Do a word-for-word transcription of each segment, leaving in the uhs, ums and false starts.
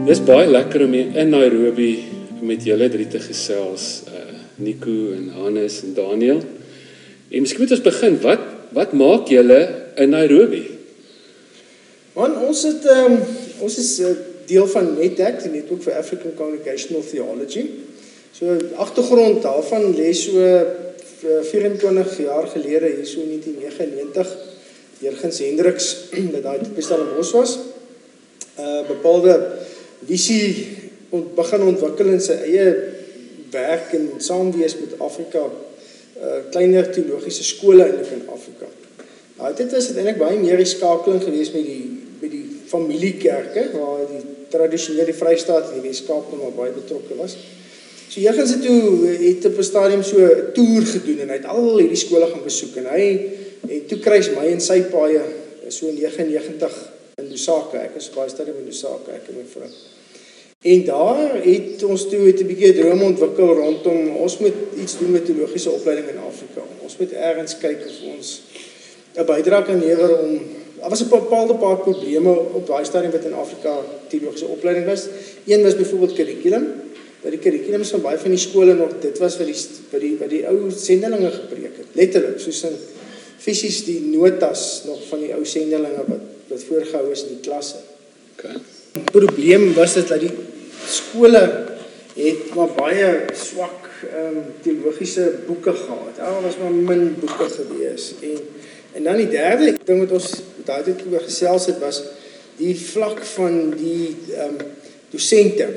Dis baie lekker om hier in Nairobi met julle drie te gesels, uh, Nico en Hannes en Daniel. En miskien moet ons begin, wat, wat maak julle in Nairobi? Man, ons, het, um, ons is uh, deel van NetAct, die Network for African Congregational Theology. So, agtergrond daarvan lê so vyf-en-twintig jaar gelede, hier so negentien negenennegentig, deur Gins Hendriks, dat daai tipe Stellenbosch was, uh, bepaalde visie ont, begin ontwikkel in sy eie werk en saamwees met Afrika, uh, kleiner teologiese skole eintlik in Afrika. Nou, dit is uiteindelik baie meer die skakeling gewees met die, met die familiekerke, waar die tradisionele Vrystaat en die Weskaap nog maar baie betrokke was. So Jurgens het toe, het op 'n stadium so 'n toer gedoen en hy het al hierdie skole gaan besoek en hy het toe kruis my en sy paie so in negenennegentig in Lusaka, ek is baie stadium in Lusaka, ek en my vrou. En daar het ons toe het 'n bietjie droom ontwikkel rondom, ons moet iets doen met teologiese opleiding in Afrika. Ons moet ergens kyk of ons 'n bydrae kan lewer om, daar was 'n bepaalde paar probleme op daai stadium wat in Afrika teologiese opleiding was. Een was byvoorbeeld kurrikulum, dat die kurrikulums van baie van die skole nog, dit was wat die, wat die, wat die ou sendelinge gepreek het, letterlik, soos in fisies die notas nog van die ou sendelinge wat, wat voorgehou is in die klasse. Okay. Die probleem was dit dat die skole het maar baie swak um, teologiese boeke gehad. Daar was maar min boeke gewees. En, en dan die derde ding wat ons daai tyd oor gesels het, was die vlak van die um, dosente.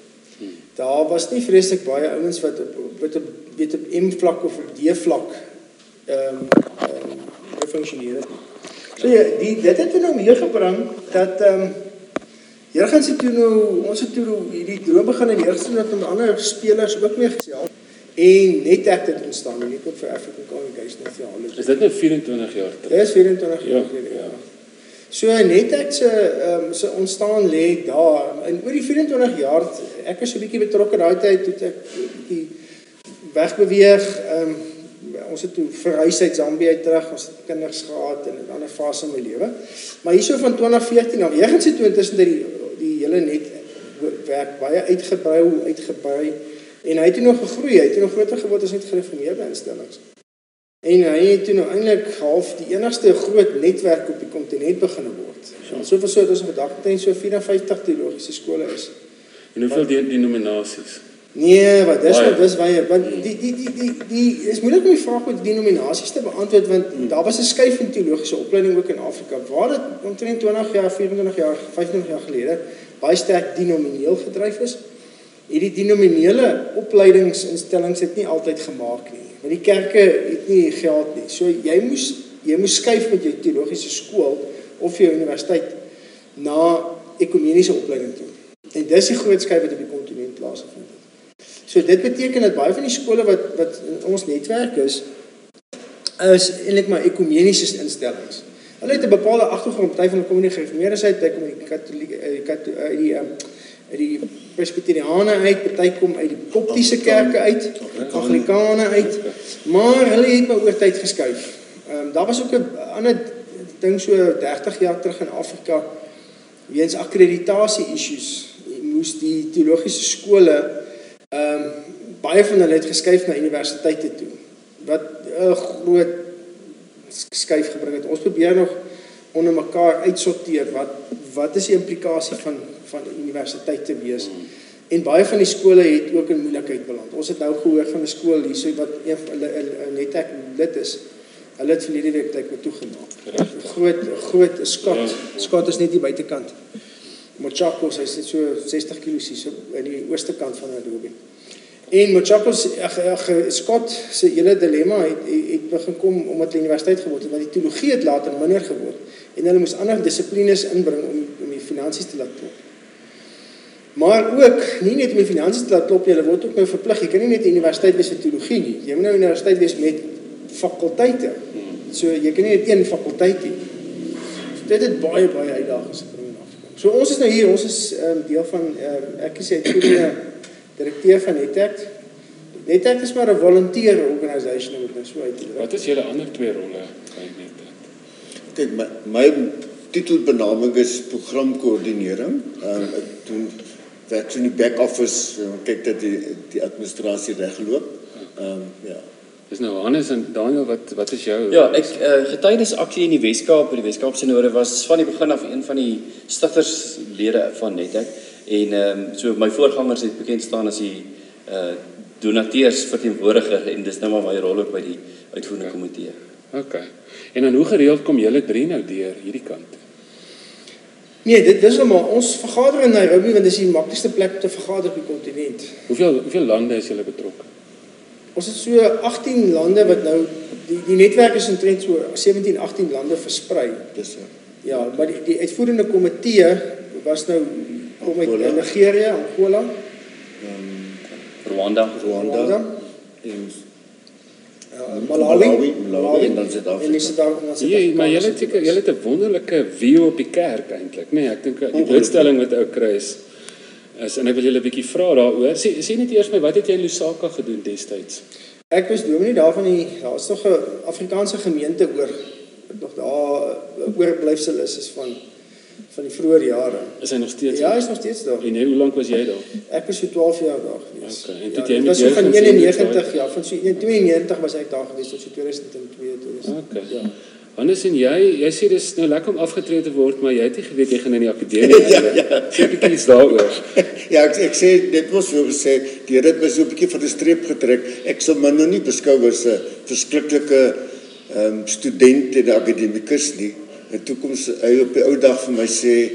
Daar was nie vreeslik baie ouens wat op, wat op, weet op M-vlak of op D-vlak um, um, functioneer het. So ja, die, dit het nou meegebring dat um, Jurgens het toe nou, ons het toe nou die droom begin en Jurgens het met ander spelers ook mee gesels. En NetAct het ontstaan, die Network for African Congregational Theology. Is dit nou vyf-en-twintig jaar terug? Dit is vyf-en-twintig jaar gelede, ja. ja. So NetAct se um, se ontstaan lê daar. En oor die vyf-en-twintig jaar, ek is so 'n bietjie betrokke daai tyd, toe ek 'n bietjie wegbeweeg. Um, ons het toe verhuis uit Zambië uit terug, ons het kinders gehad in 'n ander fase in my lewe. Maar hierso van twintig veertien af, Jurgens het toe intussen die die hele netwerk baie uitgebrei, uitgebrei en hy het toe nog gegroei, hy het toe nog groter geword as net gereformeerde instellings. En hy het toe nou eintlik half die enigste groot netwerk op die kontinent begin word. So soveel so dat ons vandag omtrent so vyf-en-vyftig teologiese skole is. En hoeveel die denominasies? Nee, wat dis wat dis baie, want die die die die die is moeilik om die vraag met denominasies te beantwoord, want hmm. daar was 'n skuif in teologiese opleiding ook in Afrika, waar dit omtrent twintig jaar, vyf-en-twintig jaar, vyf-en-twintig jaar gelede baie sterk denomineel gedryf is. Hierdie denominele opleidingsinstellings het nie altyd gemaak nie, want die kerke het nie geld nie. So jy moes jy moes skuif met jou teologiese skool of jou universiteit na ekumeniese opleiding toe. En dis die groot skuif wat op die kontinent plaasgevind het. So dit beteken dat baie van die skole wat wat in ons netwerk is, is eintlik maar ekumeniese instellings. Hulle het 'n bepaalde agtergrond, party van hulle kom in die gereformeerdes uit, party kom uit die katolieke uit die uit die, die presbyteriane uit, party kom uit die koptiese kerke uit, anglikane uit, maar hulle het maar oor tyd geskuif. Um, daar was ook 'n ander ding so dertig jaar terug in Afrika, weens akkreditasie issues, moes die teologiese skole Um, baie van hulle het geskuif na universiteite toe, wat 'n groot skuif gebring het. Ons probeer nog onder mekaar uitsorteer, wat, wat is die implikasie van, van universiteite wees. Mm. En baie van die skole het ook in moeilikheid beland. Ons het nou gehoor van 'n skool hier, so wat een van hulle NetAct lid is, hulle het verlede week tyd met toegemaak. Groot, groot Scott, ja. Scott is net die buitekant. Mochakos, hy sit so sestig kilometers so in die ooste kant van Nairobi. En Mochakos, ag ag Scott se hele dilemma het, het begin kom omdat die universiteit geword het, want die teologie het later minder geword en hulle moes ander dissiplines inbring om om die finansies te laat klop. Maar ook nie net om die finansies te laat klop, jy word ook nou verplig. Jy kan nie net 'n universiteit wees vir teologie nie. Jy moet nou 'n universiteit wees met fakulteite. So jy kan nie net een fakulteit hê. So dit het baie baie uitdagings gebring. So ons is nou hier, ons is um, deel van, um, ek is die direkteur van NetAct. NetAct is maar 'n volunteer organisation, om het nou so uit te druk. Wat is julle ander twee rolle by NetAct? Kijk, my, my titelbenaming is programkoördinering. Um, ek doen werk so in die back office, uh, kyk dat die, die administrasie regloop. Um, ja. Dis nou Hannes en Daniel, wat wat is jou? Ja, ek uh, getuienisaksie in die Weskaap, by die Weskaap Synode was van die begin af een van die stigterslede van Netek en um, so my voorgangers het bekend staan as die uh, donateurs verteenwoordiger en dis nou maar my rol ook by die uitvoerende komitee. OK. En dan hoe gereeld kom julle drie nou deur hierdie kant? Nee, dit dis nou maar ons vergader in Nairobi want dis die maklikste plek om te vergader op die kontinent. Hoeveel hoeveel lande is julle betrokke? Ons het so agttien lande wat nou die die netwerk is omtrent so sewentien, agttien lande versprei. Dis so. Ja, maar die die uitvoerende komitee was nou kom uit Angola. Nigeria, Angola, Um, Rwanda. Rwanda, Rwanda, en uh, Malawi, Malawi, Malawi en dan Suid-Afrika. En die Suid-Afrika. dan Ja, Suid-Afrika maar julle was het seker julle het 'n wonderlike view op die kerk eintlik, nee, ek dink die blootstelling wat ou kry is is en ek wil julle 'n bietjie vra daaroor. Sê sê net eers my, wat het jy in Lusaka gedoen destyds? Ek was dominee daar van die daar is nog 'n Afrikaanse gemeente oor wat nog daar oorblyfsel is is van van die vroeë jare. Is hy nog steeds? Ja, hy is nog steeds daar. En hoe lank was jy daar? Ek was so twaalf jaar daar gewees. Okay, en ja, toe jy dit met was so jou van gaan sien, eenennegentig ja, van so twee negentig was ek daar gewees tot so tweeduisend twee, tweeduisend. Okay. Ja. Hannes en jy, jy sê dis nou lekker om afgetree te word, maar jy het nie geweet jy gaan in die akademie Ja, eindig. ja. Sê 'n bietjie iets daaroor. Ja, ek, ek sê, dit was so gesê, die Here het my so 'n bietjie van die streep getrek. Ek sal my nou nie beskou as 'n verskriklike um, student en 'n akademikus nie. En toe kom sy hy op die ou dag vir my sê,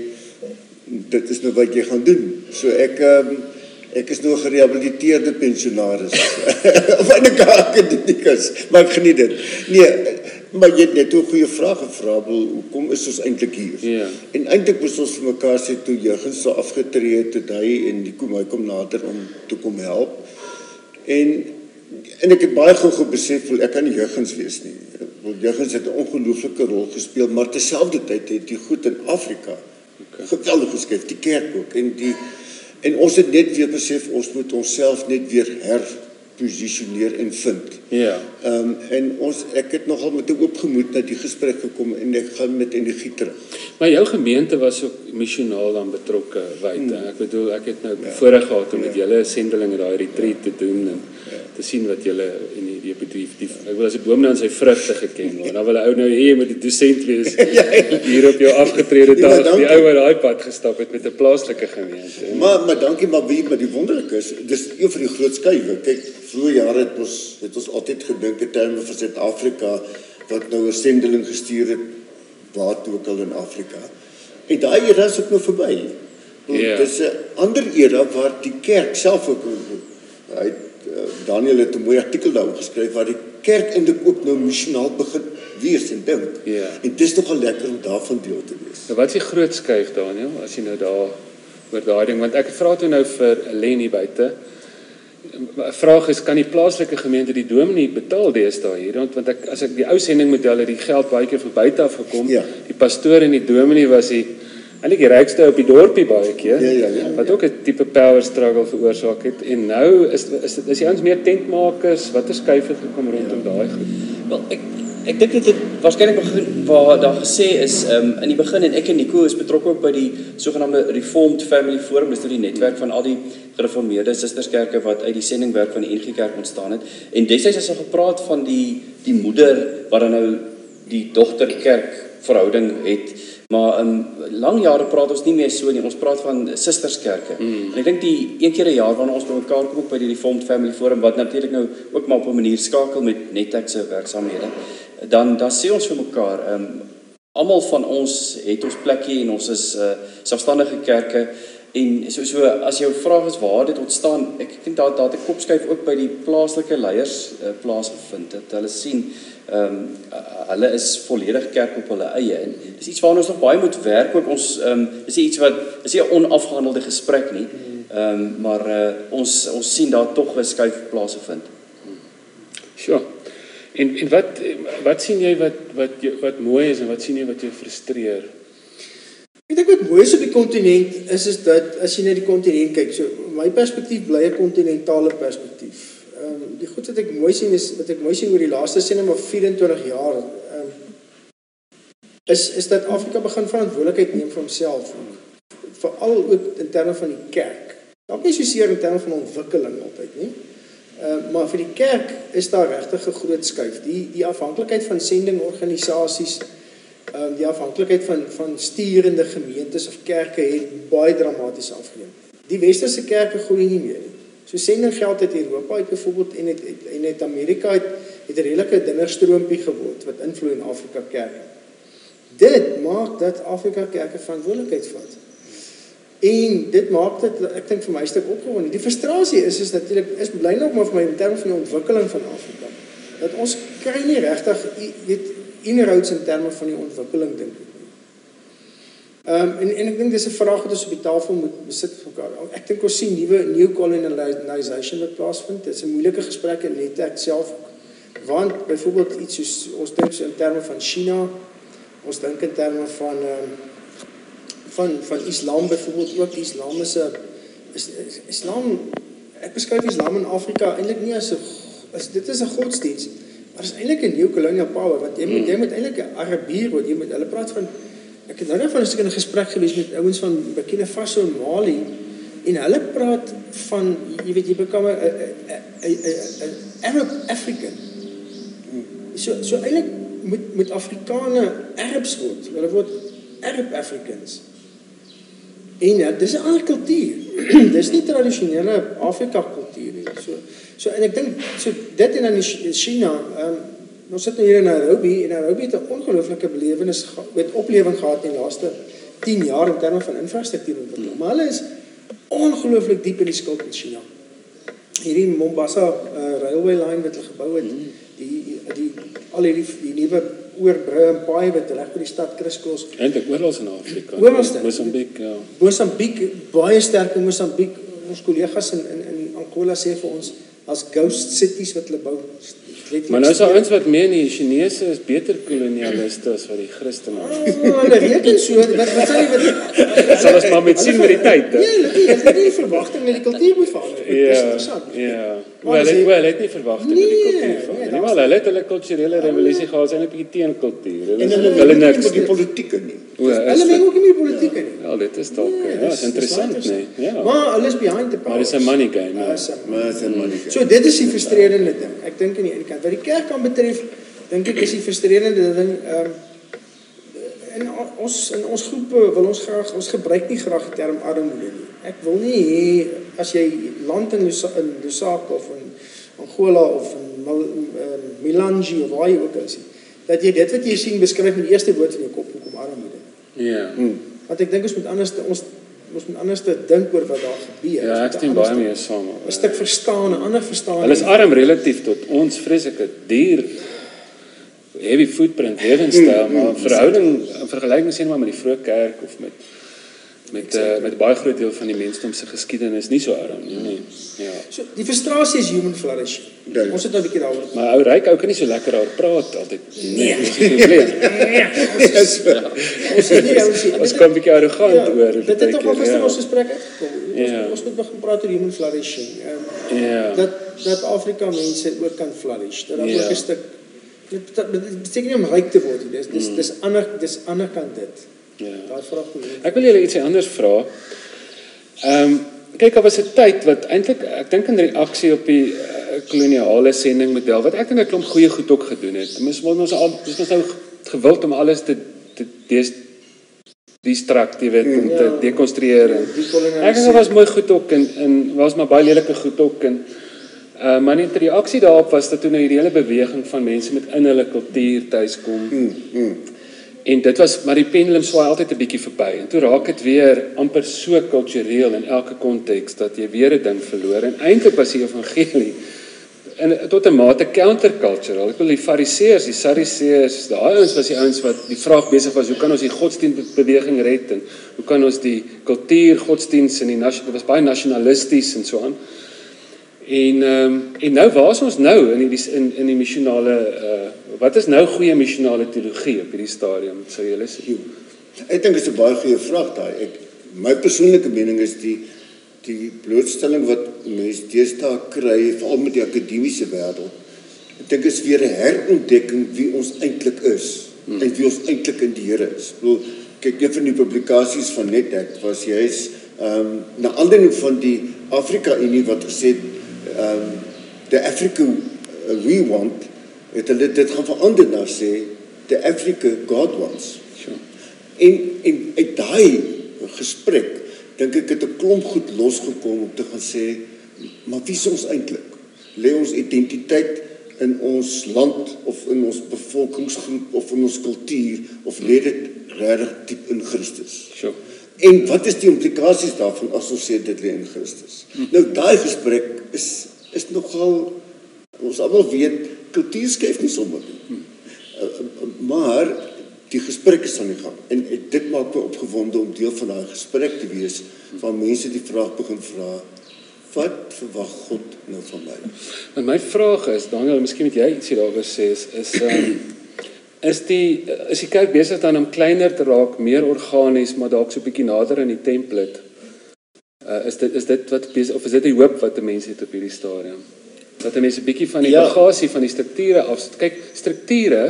dit is nou wat jy gaan doen. So ek um, ek is nou 'n gerehabiliteerde pensionaris. Of 'n akademikus, maar ek geniet dit. Nee, maar jy het net 'n goeie vraag gevra, wel, hoekom is ons eintlik hier? Ja. En eintlik moes ons vir mekaar sê toe Jurgens so afgetree het, toe hy en die kom hy kom nader om te kom help. En en ek het baie gou besef wel ek kan nie Jurgens wees nie. Want Jurgens het 'n ongelooflike rol gespeel, maar terselfdertyd het hy goed in Afrika okay. geweldig geskryf, die kerk ook en die en ons het net weer besef ons moet onsself net weer herposisioneer en vind. Ja. Ehm um, en ons ek het nogal met 'n oop gemoed na die gesprek gekom en ek gaan met energie terug. Maar jou gemeente was ook missionaal dan betrokke wyd. Hmm. Ek bedoel ek het nou Ja. voorreg gehad om Ja. met julle sendelinge daai retreat te doen en Ja. te sien wat julle en die die, die, die ek wil as 'n boom dan sy vrugte geken word. Dan wil 'n ou nou hê jy moet 'n dosent wees hier op jou afgetrede Ja, maar dag. Die dankie. ou wat daai pad gestap het met 'n plaaslike gemeente. Maar maar dankie maar wie maar die wonderlike is, dis een van die groot skuwe. Kyk, vroeë jare het ons het ons altyd gedink in terme van Suid-Afrika wat nou 'n sendeling gestuur het waar toe ook al in Afrika. En daai era is ook nou verby. Ja. Dis 'n ander era waar die kerk self ook hy het, uh, Daniel het 'n mooi artikel daaroor geskryf waar die kerk eintlik ook nou missionaal begin wees en dink. Ja. En dit is nogal lekker om daarvan deel te wees. Nou wat is die groot skuif Daniel as jy nou daar oor daai ding want ek vra toe nou vir Lenny buite. 'n Vraag is kan die plaaslike gemeente die dominee betaal deesdae hier want want ek as ek die ou sendingmodel het die geld baie keer van buite af gekom. Ja. Die pastoor en die dominee was die eintlik die rykste op die dorpie baie keer. Ja, ja, ja, wat ja. ook 'n tipe power struggle veroorsaak het en nou is is is die ouens meer tentmakers. Watter skuif het gekom rondom ja. daai goed? Wel, ek ek dink dit het waarskynlik begin waar daar gesê is um, in die begin en ek en Nico is betrokke ook by die sogenaamde Reformed Family Forum, dis nou die netwerk van al die gereformeerde susterskerke wat uit die sendingwerk van die N G Kerk ontstaan het. En destyds is al gepraat van die die moeder wat dan nou die dogterkerk verhouding het. Maar um, lang jare praat ons nie meer so nie. Ons praat van susterskerke. Mm. En ek dink die een keer 'n jaar wanneer ons bymekaar kom ook by die Reformed Family Forum wat natuurlik nou ook maar op 'n manier skakel met Netek se werksaamhede. Dan dan sê ons vir mekaar, um, almal van ons het ons plekkie en ons is uh, selfstandige kerke en so so as jou vraag is waar dit ontstaan, ek dink daar daar het 'n kopskuif ook by die plaaslike leiers uh, plaasgevind het. Hulle sien ehm um, uh, hulle is volledig kerk op hulle eie en dis iets waarna ons nog baie moet werk ook ons ehm um, dis iets wat is nie 'n onafgehandelde gesprek nie. Ehm um, maar uh, ons ons sien daar tog 'n skuif plaasgevind. Sure. En en wat wat sien jy wat wat wat mooi is en wat sien jy wat jou frustreer? Ek dink wat mooi is op die kontinent is is dat as jy na die kontinent kyk, so my perspektief bly 'n kontinentale perspektief. Ehm um, die goed wat ek mooi sien is wat ek mooi sien oor die laaste sien maar vyf-en-twintig jaar ehm um, is is dat Afrika begin verantwoordelikheid neem vir homself. Veral ook in terme van die kerk. dalk nie soseer in terme van ontwikkeling altyd nie. Uh, maar vir die kerk is daar regtig 'n groot skuif. Die die afhanklikheid van sendingorganisasies, uh, die afhanklikheid van van sturende gemeentes of kerke het baie dramaties afgeneem. Die westerse kerke groei nie meer nie. So sendinggeld uit Europa uit byvoorbeeld en het en het Amerika het het 'n redelike dunner stroompie geword wat invloed in Afrika kerke. Dit maak dat Afrika kerke verantwoordelikheid vat. En dit maak dit, ek dink vir my 'n stuk opgewonde. Die frustrasie is is natuurlik is bly nog maar vir my in terme van die ontwikkeling van Afrika. Dat ons kry nie regtig weet inhouds in terme van die ontwikkeling dink ek nie. Ehm um, en en ek dink dis 'n vraag wat ons op die tafel moet besit vir mekaar. Ek dink ons sien nuwe new colonization wat plaasvind. Dit is 'n moeilike gesprek in net ek self want byvoorbeeld iets soos ons dink so in terme van China, ons dink in terme van ehm um, van van Islam byvoorbeeld ook. Islam is 'n is, is Islam ek beskryf Islam in Afrika eintlik nie as 'n as dit is 'n godsdienst, maar is eintlik 'n new colonial power want jy moet jy moet eintlik 'n Arabier word. Jy moet hulle praat van ek het nou net van 'n stuk in 'n gesprek gewees met ouens van Burkina Faso en Mali en hulle praat van jy weet jy become 'n 'n Arab African. So so eintlik moet moet Afrikane Arabs word. Hulle word Arab Africans. En ja, dis 'n ander kultuur. Dis nie tradisionele Afrika kultuur nie. So so en ek dink so dit en dan in China, ehm um, ons sit nou hier in Nairobi en Nairobi het 'n ongelooflike belewenis met oplewing gehad in die laaste tien jaar in terme van infrastruktuur ontwikkeling. Maar hulle is ongelooflik diep in die skuld in China. Hierdie Mombasa uh, railway line wat hulle gebou het, die die al hierdie die nuwe oorbrug en paai wat reg by die stad kriskros. Eintlik oral in Afrika. Mosambiek, ja. Mosambiek baie sterk in Mosambiek. Ons kollegas in in in Angola sê vir ons as ghost cities wat hulle bou. Maar nou is daar eens wat meer nie, die Chinese is beter kolonialiste as wat die Christene is. Oh, hulle reken so, wat wat sal jy wat sal ons maar met sien met die tyd, hè? Nee, hulle het nie die verwagting dat die kultuur moet verander. Ja, ja. Wel, hulle het wel het nie verwagting dat die kultuur verander nie. Maar hulle het hulle kulturele revolusie gehad, hulle het 'n bietjie teen kultuur. Hulle niks die politieke nie. Hulle meng ook nie meer politieke nie. Ja, dit is dalk, ja, is interessant, nee. Ja. Maar hulle is behind the Maar dis 'n money game, ja. Maar dis 'n money game. So dit is die frustrerende ding. Ek dink aan die ene kant wat die kerk kan betref, dink ek is die frustrerende ding ehm um, in ons in ons groepe wil ons graag ons gebruik nie graag die term armoede nie. Ek wil nie hê as jy land in in Lusaka of in Angola of in Milanji of waar jy ook al sien, dat jy dit wat jy sien beskryf met die eerste woord in jou kop hoekom armoede. Ja. Hmm. Want ek dink ons moet anders ons ons moet anders te dink oor wat daar gebeur. Ja, ek stem baie mee saam. 'n Stuk verstaan, 'n ander verstaan. Hulle is arm relatief tot ons vreeslike duur heavy footprint lewenstyl, maar in verhouding in vergelyking sien maar met die vroeë kerk of met met uh, met baie groot deel van die mensdom se geskiedenis nie so arm nie, nee. Ja. So die frustrasie is human flourishing. Dink. Ons het nou 'n bietjie daaroor. Maar ou ryk ou kan nie so lekker daaroor praat altyd. Nee, dis nie probleem. Ons sê nie ons sê ons kom 'n bietjie arrogant ja, oor dit het ook al gister ja. ons gesprek uitgekom. Ons, Ja. ons moet begin praat oor human flourishing. Um, Ja. Dat dat Afrika mense ook kan flourish. Dat daar Ja. ook 'n stuk dit dit beteken nie om ryk te word nie. Dis dis dis ander dis ander kant dit. Ja. Daai vraag moet Ek wil julle ietsie anders vra. Ehm um, kyk, daar was 'n tyd wat eintlik ek dink in reaksie op die uh, koloniale sendingmodel wat ek dink 'n klomp goeie goed ook gedoen het. Ons wil ons al dis was nou gewild om alles te te des distrakt, jy weet, om te Ja. dekonstrueer en ek dink dit was mooi goed ook en en was maar baie lelike goed ook en uh, maar net die reaksie daarop was dat toe nou hierdie hele beweging van mense met in hulle kultuur tuiskom. Mm, mm. En dit was maar die pendulum swaai altyd 'n bietjie verby. En toe raak dit weer amper so kultureel in elke konteks dat jy weer 'n ding verloor. En eintlik was die evangelie in tot 'n mate countercultural. Ek wil die Fariseërs, die Sadduseërs, daai ouens was die ouens wat die vraag besig was, hoe kan ons die godsdienstbeweging red en hoe kan ons die kultuur, godsdienst en die dit was baie nasionalisties en so aan. En ehm um, en nou waar is ons nou in die in in die missionale uh wat is nou goeie missionale teologie op hierdie stadium sou julle sê? Ek dink dit is 'n baie goeie vraag daai. Ek my persoonlike mening is die die blootstelling wat mense deesdae kry veral met die akademiese wêreld. Ek dink is weer 'n herontdekking wie ons eintlik is hmm. en wie ons eintlik in die Here is. Ek bedoel, kyk een van die publikasies van Netek was juis ehm um, na aanleiding van die Afrika-Unie wat gesê het, um, the Africa we want, het hulle dit gaan verander na sê, the Africa God wants. Sure. En, en uit daai gesprek, dink ek het 'n klomp goed losgekom om te gaan sê, maar wie is ons eintlik? Lê ons identiteit in ons land, of in ons bevolkingsgroep, of in ons kultuur, of lê dit regtig diep in Christus? Sure. En wat is die implikasies daarvan as ons sê dit lê in Christus? Hmm. Nou, daai gesprek is, is nogal, ons almal weet, kultuur skuif nie sommer nie. Hmm. Uh, maar, die gesprek is aan die gang. En dit maak my opgewonde om deel van daai gesprek te wees, van mense die vraag begin vra, wat verwag God nou van my? En my vraag is, Daniel, miskien moet jy ietsie daaroor sê, is, is, um, is, die, is die kerk besig dan om kleiner te raak, meer organies, maar dalk so 'n bietjie nader in die template? Uh, is, dit, is dit wat bezig, of is dit die hoop wat die mense het op hierdie stadium? Dat die mense 'n bietjie van die ja. bagasie, van die strukture afsit. Kyk, strukture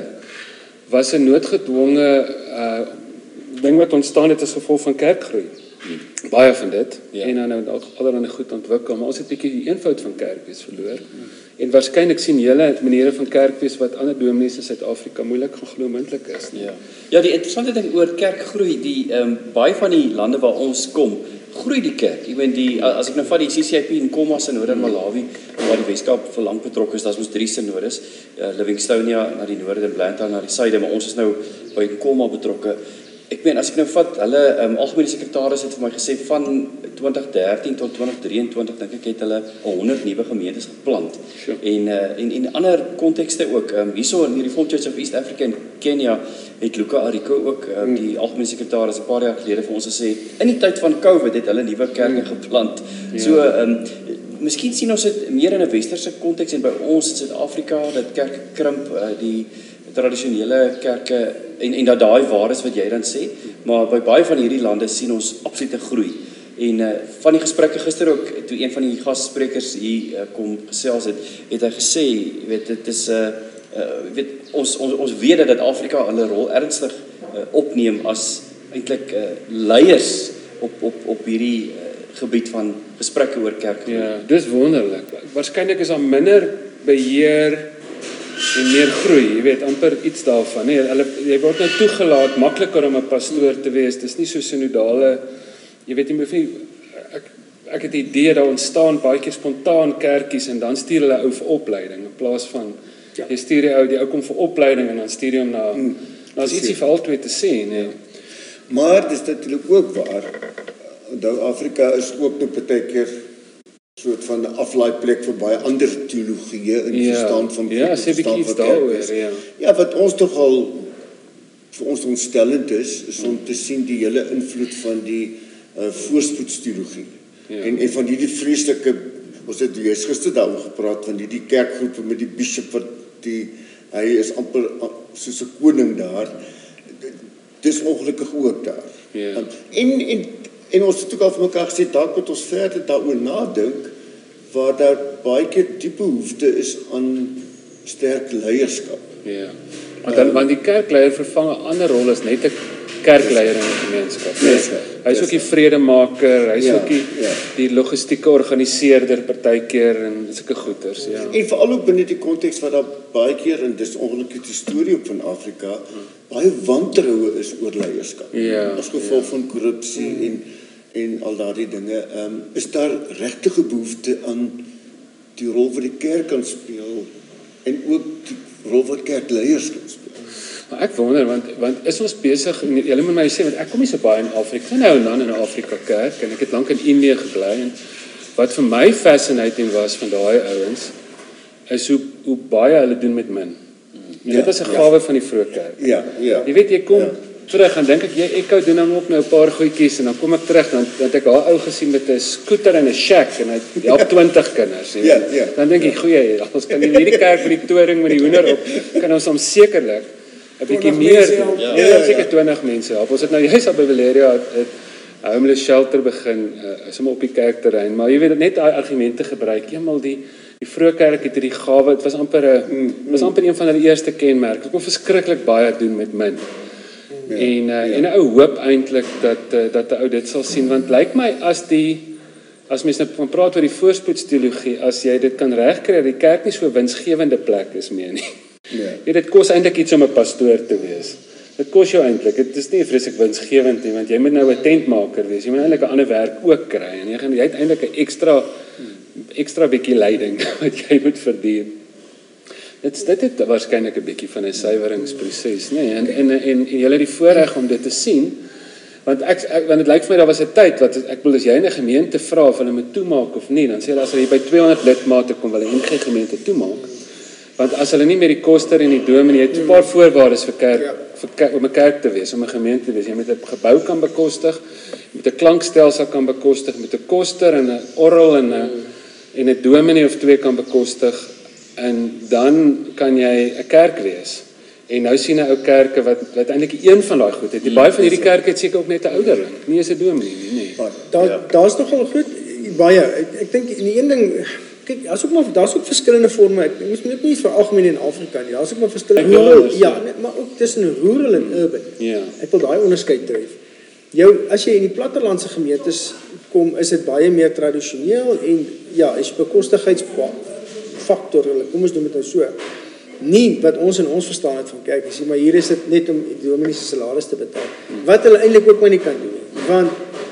was 'n noodgedwonge uh, ding wat ontstaan het as gevolg van kerkgroei. Hmm. Baie van dit, ja. en dan nou allerlei goed ontwikkel, maar ons het 'n bietjie die eenvoud van kerkwees verloor. Hmm. En waarskynlik sien julle maniere van kerkwees wat ander dominees in Suid-Afrika moeilik gaan glo moontlik is. Ja. Ja, die interessante ding oor kerkgroei, die um, baie van die lande waar ons kom, groei die kerk. Ek meen die as ek nou vat die C C I P in Nkomas in Noord Malawi, waar die Weskaap vir lank betrokke is, daar's mos drie synodes, uh, Livingstonia na die noorde en Blantyre na die suide, maar ons is nou by Nkoma betrokke. Ek meen, as ek nou vat, hulle um, algemene sekretaris het vir my gesê, van twintig dertien tot twintig drieëntwintig, dink ek, het hulle honderd nuwe gemeentes geplant. Sure. En, uh, en, en ander kontekste ook, um, hierso in die Reformed Church of East Africa in Kenia, het Luka Ariko ook, um, mm. die algemene sekretaris, 'n paar jaar gelede vir ons gesê, in die tyd van COVID het hulle nuwe kerke mm. geplant. Ja. So, um, miskien sien ons dit meer in 'n westerse konteks, en by ons in Suid-Afrika, dat kerke krimp, uh, die tradisionele kerke, en, en dat daai waar is wat jy dan sê, maar by baie van hierdie lande sien ons absolute groei. En uh, van die gesprekke gister ook, toe een van die gassprekers hier uh, kom gesels het, het hy gesê, jy weet, dit is, uh, uh, weet, ons, ons, ons weet dat Afrika hulle rol ernstig uh, opneem as eintlik uh, leiers op, op, op hierdie uh, gebied van gesprekke oor kerk. Ja, dis wonderlik. Waarskynlik is daar minder beheer en meer groei, jy weet, amper iets daarvan. Nee, hulle, jy word nou toegelaat, makliker om 'n pastoor te wees. Dis nie so synodale, jy weet, jy moet nie, ek, ek het die idee daar ontstaan baie keer spontaan kerkies en dan stuur hulle ou vir opleiding in plaas van ja. jy stuur die ou, die ou kom vir opleiding en dan stuur jy hom na hmm, nou is ietsie vir albei te sê, nee. Maar dis natuurlik ook waar. Onthou Afrika is ook nou partykeer soort van 'n aflaaiplek vir baie ander teologieë in die ja, verstaan van ja, sê bietjie iets daaroor, ja. Ja, wat ons tog al vir ons ontstellend is, is om te sien die hele invloed van die uh, voorspoedsteologie. Ja. En en van hierdie vreeslike, ons het juis gister daaroor gepraat van hierdie kerkgroepe met die bishop wat die hy is amper soos 'n koning daar. Dis ongelukkig ook daar. Ja. Um, en en En ons het ook al vir mekaar gesê, dalk moet ons verder daaroor nadink, waar daar baie keer diep behoefte is aan sterk leierskap. Ja, want, dan, want die kerkleier vervang 'n ander rol as net 'n kerkleier in 'n gemeenskap. Yes, hy is ook die vredemaker, hy is ja, ook die, ja. die logistieke organiseerder partykeer en sulke goeters. Ja. En veral ook binne die konteks wat daar baie keer, en dis ongelukkig die storie ook van Afrika, hmm. baie wantroue is oor leierskap. Ja, as gevolg ja. van korrupsie hmm. en en al daardie dinge, um, is daar regtige behoefte aan die rol wat die kerk kan speel en ook die rol wat kerkleiers kan speel. Maar ek wonder, want want is ons besig, julle moet my sê, want ek kom nie so baie in Afrika, nou en dan in 'n Afrika kerk, en ek het lank in Indië gebly, en wat vir my fascinating was van daai ouens, is hoe, hoe baie hulle doen met min. En ja, dit is 'n gawe ja. van die vroeë kerk. Ja, ja. Jy weet, jy kom ja. terug, en dink ek, jy, ek hou doen dan ook nou 'n paar goedjies, en dan kom ek terug, dan, dan het ek daai ou gesien met 'n skooter en 'n shack, en hy help twintig kinders. Ja, ja. Dan dink ek, goeie, ons kan in hierdie kerk met die toring met die hoender op, kan ons hom sekerlik 'n bietjie meer, ja, ja, ja, seker twintig mense help. Ons het nou juist op by Valeria het, het homeless shelter begin, uh, sommer op die kerkterrein, maar jy weet, net daai argumente gebruik, eenmal die Die vroeë kerk het hierdie gawe, dit was amper 'n mm, was amper een van hulle eerste kenmerke. Ek kon verskriklik baie doen met min. Ja, en uh, ja. en 'n ou hoop eintlik dat uh, dat 'n ou dit sal sien, want lyk my as die as mens nou van praat oor die voorspoedsteologie, as jy dit kan regkry, die kerk nie so 'n winsgewende plek is meer nie. Ja. Ja, dit kos eintlik iets om 'n pastoor te wees. Dit kos jou eintlik, dit is nie vreeslik winsgewend nie, want jy moet nou 'n tentmaker wees, jy moet eintlik 'n ander werk ook kry, en jy gaan jy het eintlik 'n ekstra ekstra bietjie leiding wat jy moet verdien. Dit dit het waarskynlik 'n bietjie van 'n suiweringsproses, nê, en en en, en jy het die voorreg om dit te sien. Want ek, ek want dit lyk vir my daar was 'n tyd wat ek bedoel as jy in 'n gemeente vra of hulle moet toemaak of nie, dan sê hulle as hulle by tweehonderd lidmate kom, wil hulle N G gemeente toemaak. Want as hulle nie met die koster en die dominee, jy het 'n paar voorwaardes vir kerk ja. vir kerk, om 'n kerk te wees, om 'n gemeente te wees. Jy moet 'n gebou kan bekostig, jy moet 'n klankstelsel kan bekostig, jy moet 'n koster en 'n orgel en 'n en 'n dominee of twee kan bekostig, en dan kan jy 'n kerk wees. En nou sien 'n ou kerke wat wat eintlik een van daai goed het. Die baie van hierdie kerke het seker ook net 'n ouderling, nie eens 'n dominee nie, nee. Daar ja. daar's nogal goed baie. Ek, ek dink die een ding, kyk, daar's ook maar daar's ook verskillende forme. Ek mens moet nie vir algemeen in Afrika nie. Daar's ook maar verskillende rural, ja, net, maar ook tussen rural en urban. Ja. Ek wil daai onderskeid tref. Jou as jy in die plattelandse gemeentes kom, is dit baie meer tradisioneel en ja, is bekostigheidsfaktor, kom ons noem dit nou so. Nie wat ons in ons verstaan het van kerk, is, maar hier is dit net om die dominee se salaris te betaal. Wat hulle eintlik ook maar nie kan doen nie. Want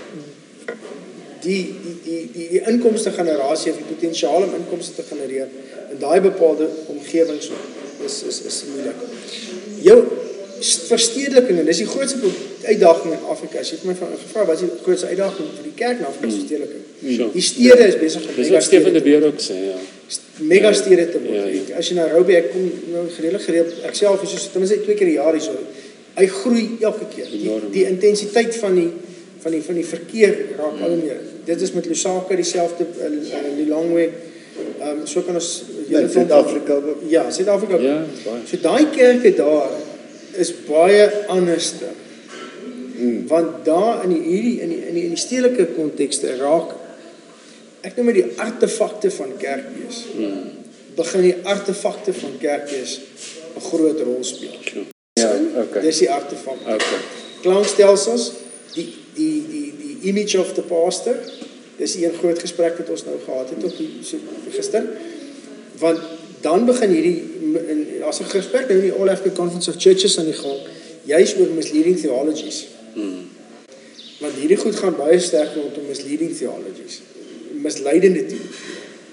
die die die die, die inkomste generasie of die potensiaal om inkomste te genereer in daai bepaalde omgewing so is is is moeilik. Jou verstedeliking, en dis die grootste uitdaging in Afrika. As jy het my gevra wat is die grootste uitdaging vir die kerk na Afrika verstedeliking? Mm. Die stede is besig om dis wat Stefan de Beer ook sê, ja. Megastede te word. Ja, ja. As jy na Nairobi, ek kom nou gereeld gereeld, ek self is so ten minste twee keer per jaar hier so. Hy groei elke keer. Die, die intensiteit van die van die van die verkeer raak al meer. Dit is met Lusaka dieselfde in Lilongwe. Ehm um, so kan ons in Suid-Afrika. Ja, Suid-Afrika. Ja, baie. So daai kerke daar is baie anderste. Hmm. Want daar in die hierdie in die in die, in die stedelike kontekste raak ek noem die artefakte van kerkwees. Hmm. Begin die artefakte van kerkwees 'n groot rol speel. Ja, okay. Dis die artefakte. Okay. Klankstelsels, die die die die image of the pastor. Dis 'n groot gesprek wat ons nou gehad het op die so, gister. Want dan begin hierdie as 'n gesprek nou in die All African Conference of Churches aan die gang, juis oor misleading theologies. Hmm. Want hierdie goed gaan baie sterk rondom misleading theologies. Misleidende teologie.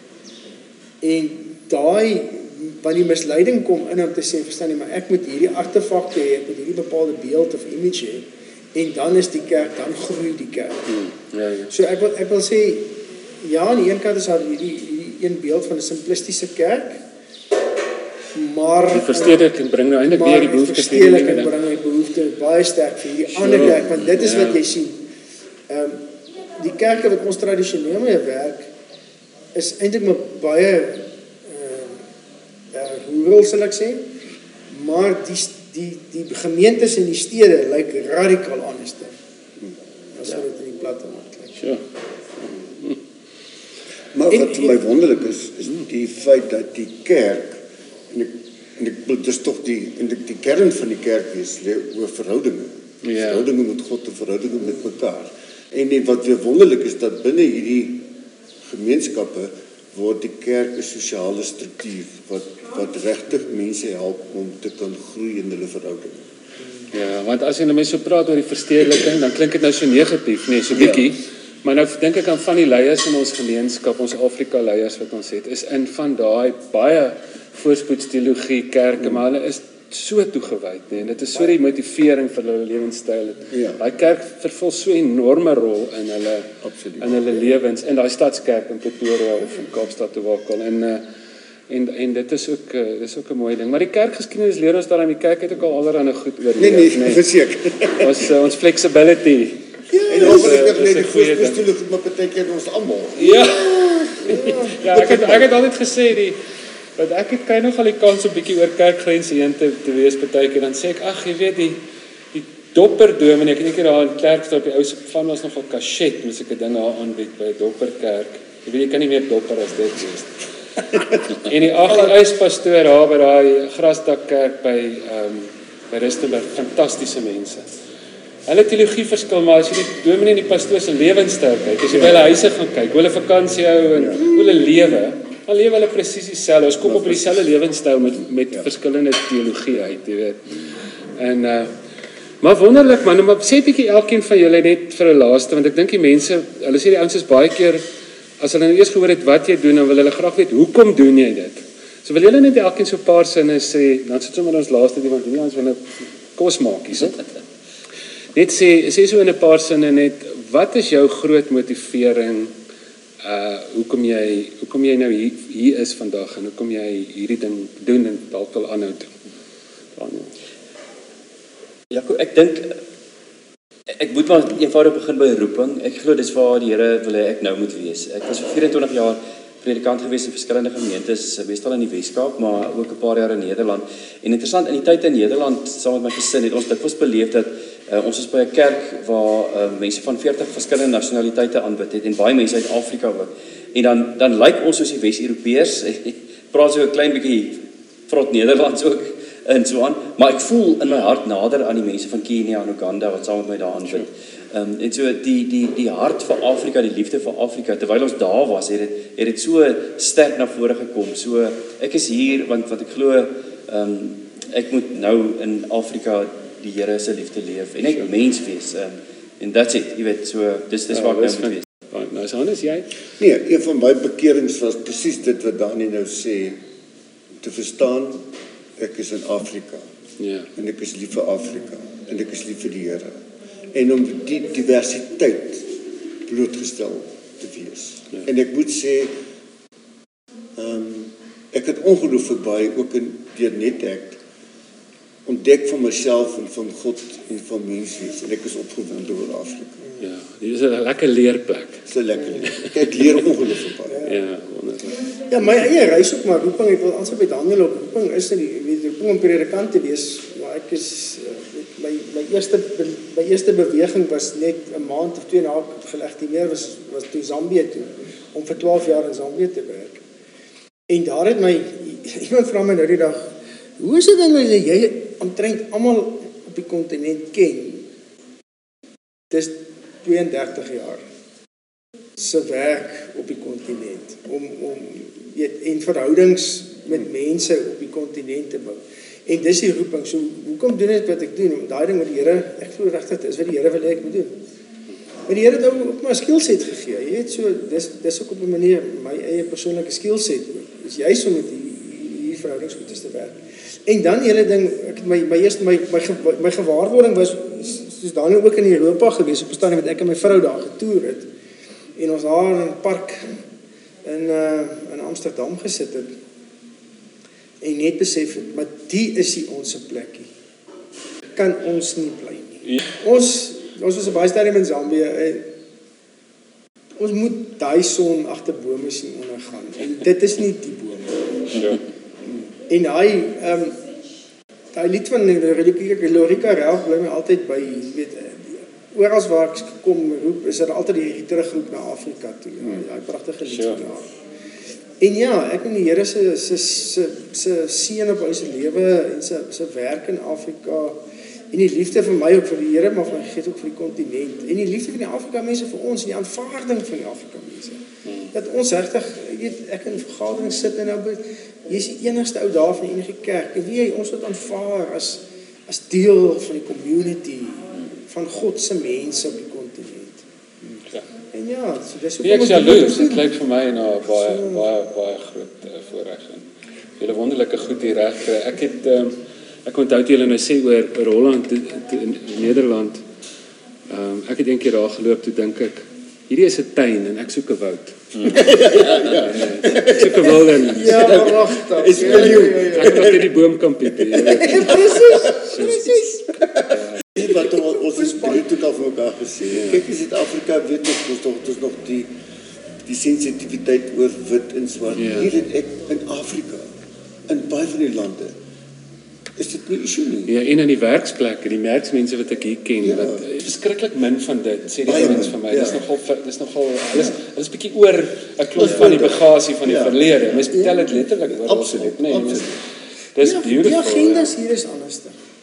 En daai want die misleiding kom in om te sê, verstaan jy, maar ek moet hierdie artefakte hê, ek moet hierdie bepaalde beeld of image hê, en dan is die kerk, dan groei die kerk. Hmm. Ja, ja. So ek wil, ek wil sê, ja, aan die een kant is daar hierdie, hierdie een beeld van 'n simplistiese kerk, maar die verstedeliking bring nou eintlik weer die behoefte vir die verstedeliking bring die behoefte baie sterk vir die sure. Ander kerk, want dit is ja. wat jy sien. Ehm um, die kerke wat ons tradisioneel mee werk is eintlik maar baie uh, uh, rural sal ek sê, maar die die die gemeentes in die stede lyk radikaal anders te. As ja. dit in die platteland lyk. Ja. Hm. Maar wat vir my wonderlik is, is die feit dat die kerk en ek en ek bedoel dis tog die en die, die kern van die kerk is oor verhoudinge. Ja. Verhoudinge met God en verhoudinge met mekaar. En die, wat weer wonderlik is dat binne hierdie gemeenskappe word die kerk 'n sosiale struktuur wat wat regtig mense help om te kan groei in hulle verhoudinge. Ja, want as jy nou mense so praat oor die verstedeliking, dan klink dit nou so negatief, nee, so bietjie. Ja. Maar nou dink ek aan van die leiers in ons gemeenskap, ons Afrika leiers wat ons het, is in van daai baie voorspoedsteologie kerke, hmm. maar hulle is so toegewyd, nee, en dit is so die motivering vir hulle lewenstyl. Ja. Daai kerk vervul so 'n enorme rol in hulle Absoluut. in hulle lewens, in daai stadskerk in Pretoria of in Kaapstad of waar ook al. En uh, en en dit is ook uh, dis ook 'n mooi ding. Maar die kerkgeskiedenis leer ons daarin, die kerk het ook al allerlei goed oorleef. Nee nee, nee. verseker. Ons uh, ons flexibility. Ja, en ongelukkig net die voorspoedsteologie maar partykeer ons almal. Ja. Ja, ja ek het ek het altyd gesê die want ek het kry nogal die kans om bietjie oor kerkgrense heen te, te wees partykeer, dan sê ek, ag, jy weet, die, die dopperdominee, ek het nie keer daar in Klerksdorp, die ou se van was nogal cachet, moes ek 'n ding daar aanbied by 'n dopperkerk. Jy weet, jy kan nie meer dopper as dit wees. En die agteruispastoor daar by daai grasdakkerk by, um, by Rustenburg, fantastiese mense. Hulle teologie verskil, maar as jy die dominee en die pastoor se lewenstyl kyk, as jy by hulle huise gaan kyk, hoe hulle vakansie hou en hoe hulle lewe, dan lewe hulle presies dieselfde. Ons kom op dieselfde lewenstyl met met verskillende teologie uit, jy weet. En uh maar wonderlik man, maar sê bietjie elkeen van julle net vir 'n laaste, want ek dink die mense, hulle sê die ouens is baie keer as hulle nou eers gehoor het wat jy doen, dan wil hulle graag weet hoekom doen jy dit? So wil julle net elkeen so 'n paar sinne sê, dan sit sommer ons laaste ding want hierdie ons wil 'n kos maak hierso. Net sê sê so in 'n paar sinne net, wat is jou groot motivering uh hoekom jy hoekom jy nou hier hier is vandag en hoekom jy hierdie ding doen en dalk wil aanhou doen? Daniel. Ja, ek dink ek moet maar eenvoudig begin by roeping. Ek glo dis waar die Here wil hê ek nou moet wees. Ek was vir vyf en twintig jaar predikant gewees in verskillende gemeentes, meestal in die Weskaap, maar ook 'n paar jaar in Nederland. En interessant, in die tyd in Nederland, saam met my gesin, het ons dikwels beleef dat uh, ons is by 'n kerk waar uh, mense van veertig verskillende nasionaliteite aanbid het en baie mense uit Afrika ook. En dan dan lyk ons soos die Wes-Europeërs, praat so 'n klein bietjie vrot Nederlands ook en so aan, maar ek voel in my hart nader aan die mense van Kenia en Uganda wat saam met my daar aanbid. Um, en so die die die hart vir Afrika, die liefde vir Afrika, terwyl ons daar was, het dit het dit so sterk na vore gekom. So ek is hier want wat ek glo, um, ek moet nou in Afrika die Here se liefde leef en ek mens wees. Um, en that's it. Jy weet, so dis dis waar ek nou moet wees. Nou is Hannes jy? Nee, een van my bekerings was presies dit wat Dani nou sê, te verstaan ek is in Afrika. Ja. En ek is lief vir Afrika en ek is lief vir die Here. En om die diversiteit blootgestel te wees. Ja. En ek moet sê, um, ek het ongelooflik baie, ook in deur Net-Act, ontdek van myself en van God en van menswees. En ek is opgewonde oor Afrika. Ja, dit is 'n lekker leerplek. Dit is 'n lekker leerplek. Ek leer ongelooflik baie. Ja, wonderlik. Ja, my eie reis ook maar roeping, ek wil answer by Daniel op roeping is nie, weet roeping om predikant te wees, maar ek is uh, my my eerste my eerste beweging was net 'n maand of twee na geleg die meer was was toe Zambië toe om vir twaalf jaar in Zambië te werk. En daar het my iemand vra my nou die dag, hoe is dit dan dat jy omtrent almal op die kontinent ken? Dis twee en dertig jaar se werk op die kontinent om om weet en verhoudings met mense op die kontinent te bou. En dis die roeping. So hoekom doen ek wat ek doen? Om daai ding met die Here, ek glo regtig dis wat die Here wil hê ek moet doen. Maar die Here het ook my skillset gegee. Jy weet so dis dis ook op 'n manier my eie persoonlike skillset. Dis juist om met hierdie verhoudingsgoedes te werk. En dan die hele ding, ek my my eerste my my my gewaarwording was soos Daniel ook in Europa gewees op 'n stadium met ek en my vrou daar getoer het. En ons daar in 'n park in uh in Amsterdam gesit het. En net besef het, maar die is die ons plekkie. Kan ons nie bly nie. Ja. Ons ons was 'n baie stadium in Zambië. En ons moet daai son agter bome sien ondergaan. En dit is nie die bome. Ja. En daai ehm um, daai lied van Lorica Ralph bly my altyd by, weet oral waar ek kom roep, is daar altyd hierdie terugroep na Afrika toe. Ja, daai pragtige lied van daar. En ja, ek en die Here se se se se seën op ons lewe en se se werk in Afrika en die liefde vir my ook vir die Here, maar vir my gee ook vir die kontinent. En die liefde van die Afrika mense vir ons, die aanvaarding van die Afrika mense. Dat ons regtig, weet ek in vergaderings sit en nou jy's die enigste ou daar van die enige kerk. En wie jy ons word aanvaar as as deel van die community van God se mense op die kontinent. Ja. En ja, so dis hoe ek jaloers, dit lyk vir my na baie so, baie baie groot uh, voorreg en julle wonderlike goed hier reg. Ek het um, ek onthou julle nou sê oor oor Holland to, to, in Nederland. Ehm um, ek het eendag daar geloop toe dink ek hierdie is 'n tuin en ek soek 'n woud. Hmm. ja, ek soek 'n woud en ja, regtig. Is vir jou. Ek het nog net die boomkampie. Presies. Presies. Wat ons is politiek al vir mekaar gesê. Kyk, in Suid-Afrika weet ons ons tog ons nog die die sensitiwiteit oor wit en swart. Ja. Hier het ek in Afrika in baie van die lande is dit nie issue nie. Ja, en in die werksplekke, die merksmense wat ek hier ken, ja. wat verskriklik min van dit sê die ouens vir my. Ja. Dis nogal dis nogal alles alles bietjie oor 'n klomp van die bagasie van die ja. verlede. Mens vertel dit letterlik oor. Absoluut. Nee, dis dis ja, beautiful. Die agendas hier is anderste.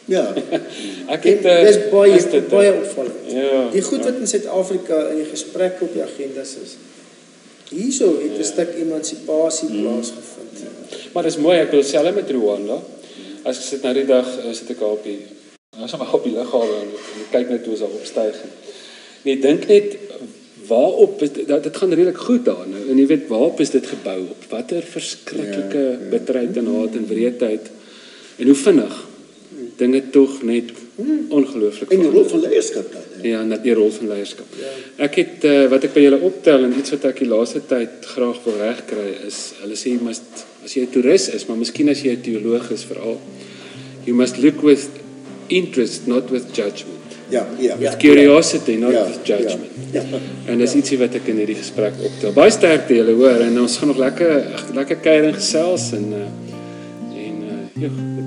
Ja. Ek het En dis uh, baie is dit, baie uh, opvallend. Ja. Die goed ja. wat in Suid-Afrika in die gesprek op die agendas is. Hierso het 'n Ja. stuk emansipasie Mm. plaasgevind. Maar dis mooi, ek wil self met Rwanda. As ek sit nou die dag, uh, sit ek daar op die ons maar op die lughawe en, en kyk net hoe ons daar opstyg. Nee, dink net waarop is dit, dit gaan redelik goed daar nou. En jy weet waarop is dit gebou? Op watter verskriklike ja, ja. bitterheid en haat en wreedheid. En hoe vinnig dinge tog net ongelooflik. En die rol van leierskap dan. He. Ja, net die rol van leierskap. Ja. Ek het uh, wat ek by julle optel en iets wat ek die laaste tyd graag wil regkry is, hulle sê jy must as jy 'n toerist is, maar miskien as jy 'n teoloog is veral, you must look with interest, not with judgment. Ja, ja. With curiosity, not ja, with judgment. Ja. ja. En dis ietsie wat ek in hierdie gesprek optel. Baie sterkte julle hoor en ons gaan nog lekker lekker kuier en gesels en uh, en uh, joh